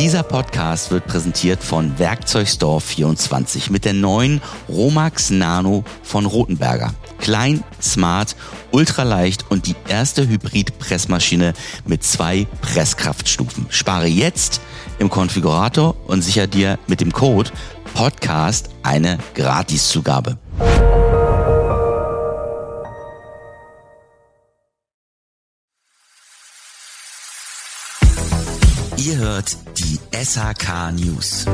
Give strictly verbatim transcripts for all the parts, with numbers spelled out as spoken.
Dieser Podcast wird präsentiert von Werkzeugstore vierundzwanzig mit der neuen Romax Nano von Rothenberger. Klein, smart, ultraleicht und die erste Hybrid-Pressmaschine mit zwei Presskraftstufen. Spare jetzt im Konfigurator und sicher dir mit dem Code Podcast eine Gratiszugabe. Ihr hört die S H K News.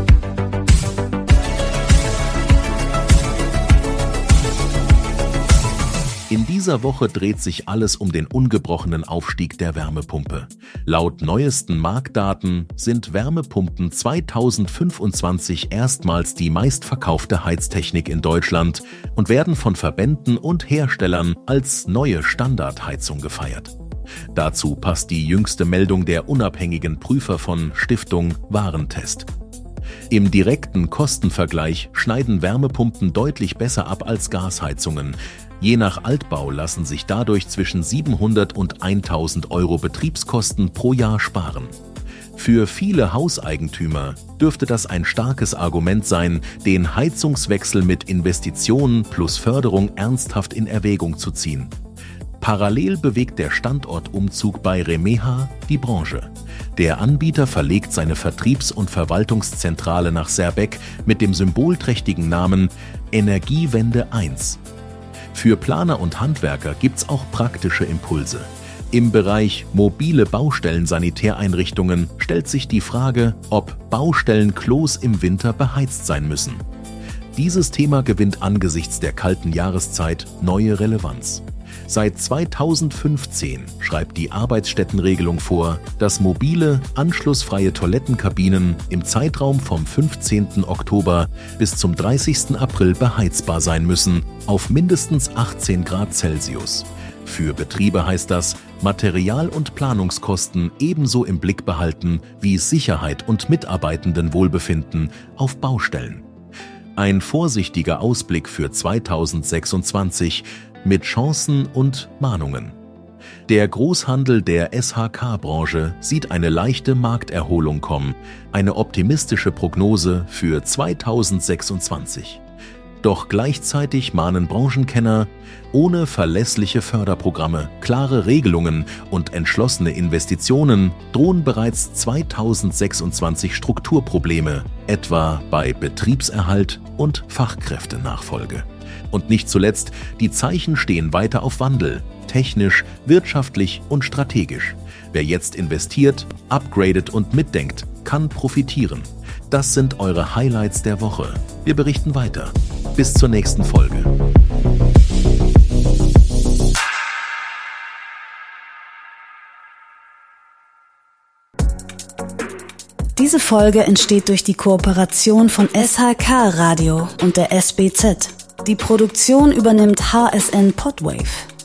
In dieser Woche dreht sich alles um den ungebrochenen Aufstieg der Wärmepumpe. Laut neuesten Marktdaten sind Wärmepumpen zweitausendfünfundzwanzig erstmals die meistverkaufte Heiztechnik in Deutschland und werden von Verbänden und Herstellern als neue Standardheizung gefeiert. Dazu passt die jüngste Meldung der unabhängigen Prüfer von Stiftung Warentest. Im direkten Kostenvergleich schneiden Wärmepumpen deutlich besser ab als Gasheizungen. Je nach Altbau lassen sich dadurch zwischen siebenhundert und eintausend Euro Betriebskosten pro Jahr sparen. Für viele Hauseigentümer dürfte das ein starkes Argument sein, den Heizungswechsel mit Investitionen plus Förderung ernsthaft in Erwägung zu ziehen. Parallel bewegt der Standortumzug bei Remeha die Branche. Der Anbieter verlegt seine Vertriebs- und Verwaltungszentrale nach Seerbeck mit dem symbolträchtigen Namen Energiewende eins. Für Planer und Handwerker gibt's auch praktische Impulse. Im Bereich mobile Baustellensanitäreinrichtungen stellt sich die Frage, ob Baustellenklos im Winter beheizt sein müssen. Dieses Thema gewinnt angesichts der kalten Jahreszeit neue Relevanz. Seit zweitausendfünfzehn schreibt die Arbeitsstättenregelung vor, dass mobile, anschlussfreie Toilettenkabinen im Zeitraum vom fünfzehnten Oktober bis zum dreißigsten April beheizbar sein müssen, auf mindestens achtzehn Grad Celsius. Für Betriebe heißt das, Material- und Planungskosten ebenso im Blick behalten wie Sicherheit und Mitarbeitendenwohlbefinden auf Baustellen. Ein vorsichtiger Ausblick für zweitausendsechsundzwanzig mit Chancen und Mahnungen. Der Großhandel der S H K-Branche sieht eine leichte Markterholung kommen, eine optimistische Prognose für zweitausendsechsundzwanzig. Doch gleichzeitig mahnen Branchenkenner, ohne verlässliche Förderprogramme, klare Regelungen und entschlossene Investitionen drohen bereits zweitausendsechsundzwanzig Strukturprobleme, etwa bei Betriebserhalt und Fachkräftenachfolge. Und nicht zuletzt, die Zeichen stehen weiter auf Wandel, technisch, wirtschaftlich und strategisch. Wer jetzt investiert, upgradet und mitdenkt, kann profitieren. Das sind eure Highlights der Woche. Wir berichten weiter. Bis zur nächsten Folge. Diese Folge entsteht durch die Kooperation von S H K Radio und der S B Z. Die Produktion übernimmt H S N Podwave.